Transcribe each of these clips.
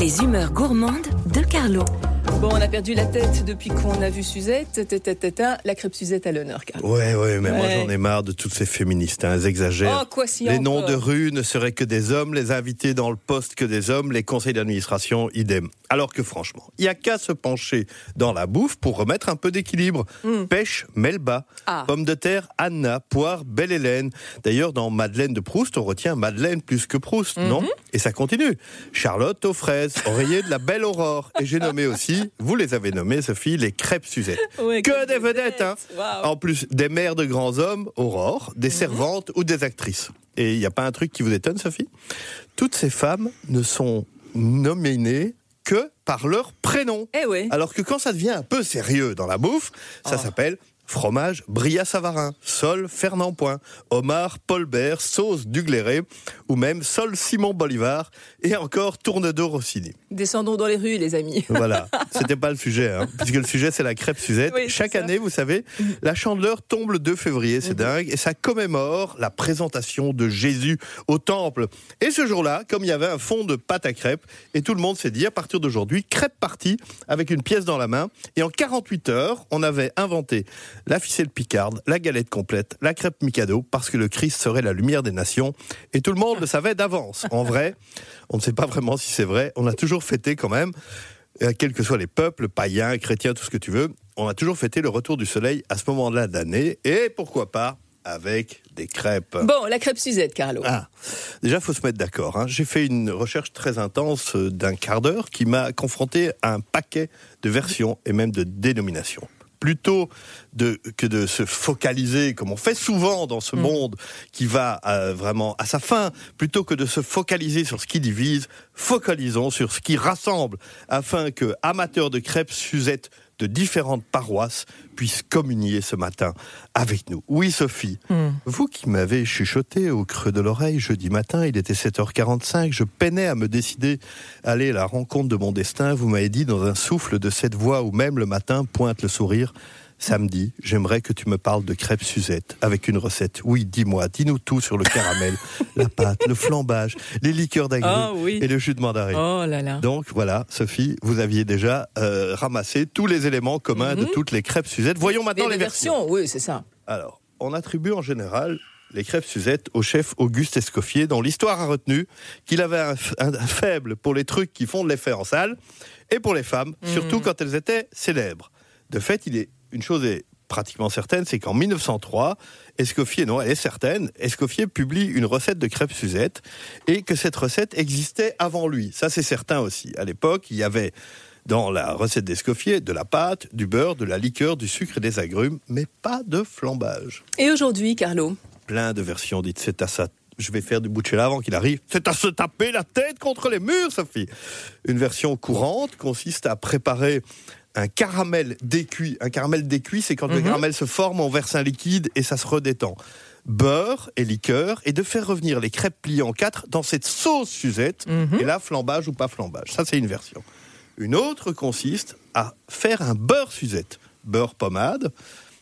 Les humeurs gourmandes de Carlo. Bon, on a perdu la tête depuis qu'on a vu Suzette. La crêpe Suzette à l'honneur, Carlo. Ouais, mais moi j'en ai marre de toutes ces féministes, elles exagèrent. Oh, quoi si les encore. noms de rues ne seraient que des hommes, les invités dans le poste que des hommes, les conseils d'administration, idem. Alors que franchement, il n'y a qu'à se pencher dans la bouffe pour remettre un peu d'équilibre. Pêche, Melba. Pommes de terre, Anna. Poire, Belle Hélène. D'ailleurs, dans Madeleine de Proust, on retient Madeleine plus que Proust, non ? Et ça continue. Charlotte aux fraises, oreiller de la belle Aurore. Et j'ai nommé aussi, vous les avez nommées, Sophie, les crêpes Suzette. Ouais, que des vedettes, hein. Wow. En plus, des mères de grands hommes, Aurore, des servantes ou des actrices. Et il n'y a pas un truc qui vous étonne, Sophie ? Toutes ces femmes ne sont nominées que par leur prénom. Eh ouais. Alors que quand ça devient un peu sérieux dans la bouffe, ça s'appelle fromage Bria-Savarin, Sol Fernand Point, homard Paul Bert, sauce Dugléré, ou même Sol Simon Bolivar, et encore Tourne-dos Rossini. Descendons dans les rues, les amis. Voilà, c'était pas le sujet, hein, puisque le sujet c'est la crêpe Suzette. Oui, Chaque ça. année, vous savez, la Chandeleur tombe le 2 février, c'est dingue, et ça commémore la présentation de Jésus au temple. Et ce jour-là, comme il y avait un fond de pâte à crêpes, et tout le monde s'est dit, à partir d'aujourd'hui, crêpe partie, avec une pièce dans la main, et en 48 heures, on avait inventé la ficelle picarde, la galette complète, la crêpe Mikado, parce que le Christ serait la lumière des nations, et tout le monde le savait d'avance. En vrai, on ne sait pas vraiment si c'est vrai, on a toujours fêté quand même, quels que soient les peuples, païens, chrétiens, tout ce que tu veux, on a toujours fêté le retour du soleil à ce moment-là d'année, et pourquoi pas avec des crêpes. Bon, la crêpe Suzette, Carlo. Déjà, il faut se mettre d'accord, hein. J'ai fait une recherche très intense d'un quart d'heure qui m'a confronté à un paquet de versions et même de dénominations. Plutôt que de se focaliser, comme on fait souvent dans ce monde qui va vraiment à sa fin, plutôt que de se focaliser sur ce qui divise, focalisons sur ce qui rassemble, afin que amateurs de crêpes Suzette de différentes paroisses puissent communier ce matin avec nous. Oui, Sophie, vous qui m'avez chuchoté au creux de l'oreille jeudi matin, il était 7h45, je peinais à me décider à aller à la rencontre de mon destin. Vous m'avez dit dans un souffle de cette voix où même le matin pointe le sourire: samedi, j'aimerais que tu me parles de crêpes Suzette avec une recette. Oui, dis-moi, dis-nous tout sur le caramel, la pâte, le flambage, les liqueurs d'agrumes et le jus de mandarine. Oh là là. Donc voilà, Sophie, vous aviez déjà ramassé tous les éléments communs de toutes les crêpes Suzette. Voyons maintenant les versions. Oui, c'est ça. Alors, on attribue en général les crêpes Suzette au chef Auguste Escoffier, dont l'histoire a retenu qu'il avait un faible pour les trucs qui font de l'effet en salle et pour les femmes, surtout quand elles étaient célèbres. De fait, une chose est pratiquement certaine, c'est qu'en 1903, Escoffier, non, elle est certaine, Escoffier publie une recette de crêpes Suzette et que cette recette existait avant lui. Ça, c'est certain aussi. À l'époque, il y avait dans la recette d'Escoffier de la pâte, du beurre, de la liqueur, du sucre et des agrumes, mais pas de flambage. Et aujourd'hui, Carlo ? Plein de versions dites, c'est à ça. Je vais faire du Butchella avant qu'il arrive. C'est à se taper la tête contre les murs, Sophie. Une version courante consiste à préparer un caramel décuit. Un caramel décuit, c'est quand le caramel se forme, on verse un liquide et ça se redétend. Beurre et liqueur, et de faire revenir les crêpes pliées en 4 dans cette sauce Suzette. Et là, flambage ou pas flambage. Ça, c'est une version. Une autre consiste à faire un beurre Suzette. Beurre pommade,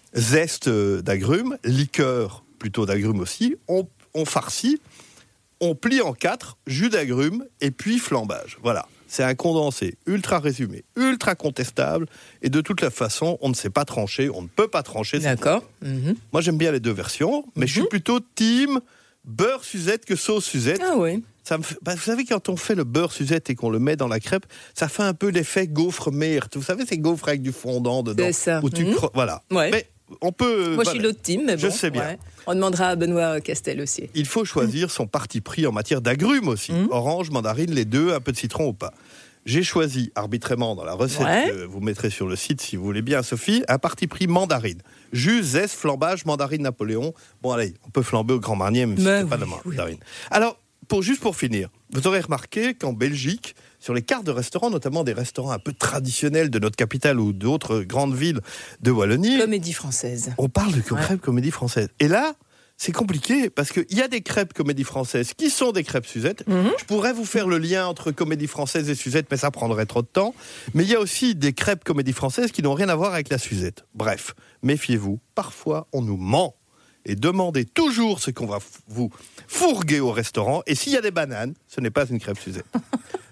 zeste d'agrumes, liqueur plutôt d'agrumes aussi. On farcit, on plie en 4, jus d'agrumes et puis flambage. Voilà. C'est un condensé ultra résumé, ultra contestable, et de toute la façon, on ne sait pas trancher, on ne peut pas trancher. D'accord. Moi, j'aime bien les deux versions, mais je suis plutôt team beurre Suzette que sauce Suzette. Ah oui. Ça me fait, vous savez, quand on fait le beurre Suzette et qu'on le met dans la crêpe, ça fait un peu l'effet gaufre merte. Vous savez, ces gaufres avec du fondant dedans. C'est ça. Où tu voilà. Ouais. Mais on peut. Moi, je suis l'autre team, mais bon. Je sais bien. Ouais. On demandera à Benoît Castel aussi. Il faut choisir son parti pris en matière d'agrumes aussi. Orange, mandarine, les deux, un peu de citron ou pas. J'ai choisi arbitrairement dans la recette que vous mettrez sur le site si vous voulez bien, Sophie, un parti pris mandarine. Jus, zeste, flambage, mandarine Napoléon. Bon, allez, on peut flamber au Grand Marnier, mais c'est pas de mandarine. Alors, juste pour finir, vous aurez remarqué qu'en Belgique, sur les cartes de restaurants, notamment des restaurants un peu traditionnels de notre capitale ou d'autres grandes villes de Wallonie, Comédie française. on parle de crêpes comédie française. Et là, c'est compliqué parce qu'il y a des crêpes comédie française qui sont des crêpes Suzette. Je pourrais vous faire le lien entre comédie française et Suzette, mais ça prendrait trop de temps. Mais il y a aussi des crêpes comédie française qui n'ont rien à voir avec la Suzette. Bref, méfiez-vous, parfois on nous ment. Et demandez toujours ce qu'on va vous fourguer au restaurant. Et s'il y a des bananes, ce n'est pas une crêpe Suzette.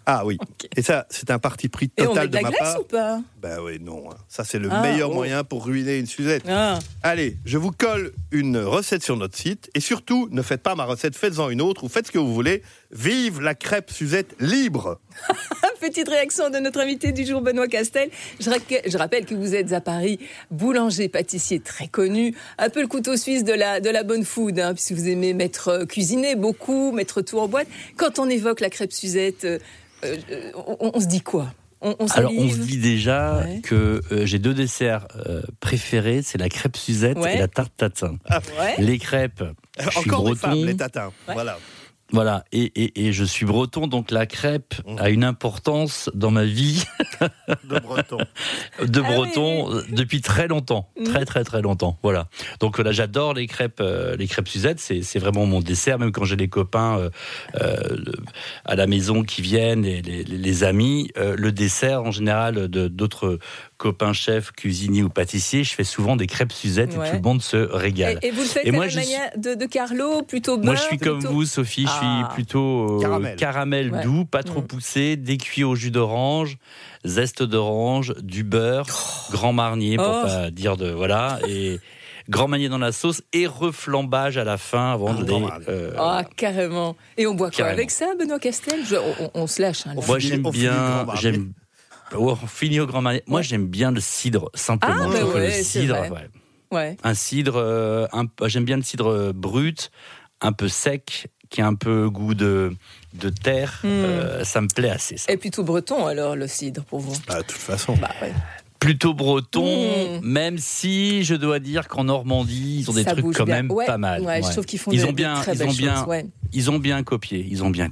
Ah oui. Ok. Et ça, c'est un parti pris Et on met total de de la ma glace part. ou pas? Ben oui, non. Ça, c'est le meilleur moyen pour ruiner une Suzette. Ah. Allez, je vous colle une recette sur notre site. Et surtout, ne faites pas ma recette, faites-en une autre ou faites ce que vous voulez. Vive la crêpe Suzette libre! Petite réaction de notre invité du jour, Benoît Castel. Je rappelle que vous êtes à Paris, boulanger, pâtissier très connu, un peu le couteau suisse de la bonne food, puisque vous aimez cuisiner beaucoup, mettre tout en boîte. Quand on évoque la crêpe Suzette, on se dit quoi? Alors, on se dit déjà que j'ai 2 desserts préférés, c'est la crêpe Suzette et la tarte tatin. Les crêpes, je suis Encore breton. des femmes, les tatins. Voilà. Voilà, et je suis breton, donc la crêpe a une importance dans ma vie de breton. Oui. Depuis très longtemps, très longtemps. Voilà. Donc là, j'adore les crêpes Suzette. C'est vraiment mon dessert, même quand j'ai des copains à la maison qui viennent, les amis. Le dessert, en général, d'autres copains chefs, cuisiniers ou pâtissiers, je fais souvent des crêpes Suzette et tout le monde se régale. Et vous le faites à la manière de Carlo, plutôt beurre? Moi, je suis comme vous, Sophie. Je suis plutôt caramel doux, pas trop poussé, des cuits au jus d'orange, zeste d'orange, du beurre, Grand Marnier, pour pas dire de... Voilà, et... Grand Marnier dans la sauce et reflambage à la fin avant de les... carrément. Et on boit quoi avec ça, Benoît Castel? On se lâche. Moi, j'aime bien... on finit au Grand Marnier. Moi, j'aime bien le cidre, simplement. Le cidre, un cidre... j'aime bien le cidre brut, un peu sec, qui a un peu goût de terre. Ça me plaît assez, ça. Et plutôt breton, alors, le cidre, pour vous? De toute façon. Plutôt breton, même si je dois dire qu'en Normandie, ils ont des trucs quand même pas mal. Je trouve qu'ils font des très belles choses. Ils ont bien copié.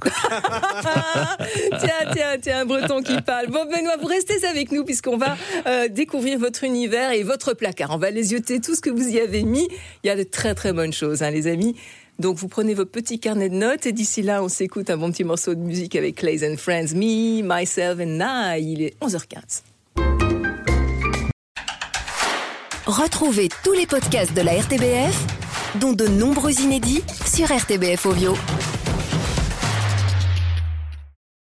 Tiens, un breton qui parle. Bon, Benoît, vous restez avec nous puisqu'on va découvrir votre univers et votre placard. On va les yeuter tout ce que vous y avez mis. Il y a de très très bonnes choses, les amis. Donc vous prenez vos petits carnets de notes et d'ici là, on s'écoute un bon petit morceau de musique avec Clays and Friends, Me, Myself and I. Il est 11h15. Retrouvez tous les podcasts de la RTBF, dont de nombreux inédits sur RTBF Audio.